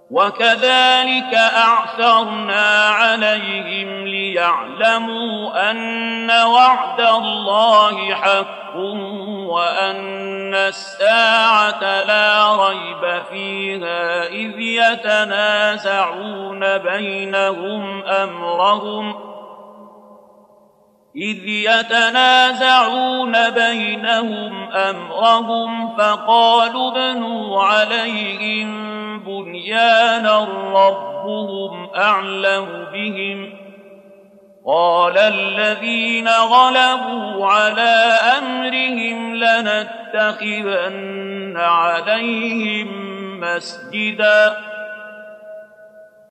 وكذلك أعثرنا عليهم ليعلموا أن وعد الله حق وأن الساعة لا ريب فيها إذ يتنازعون بينهم أمرهم فقالوا ابنوا عليهم بنيانا ربهم أعلم بهم قال الذين غلبوا على أمرهم لنتخذن عليهم مسجدا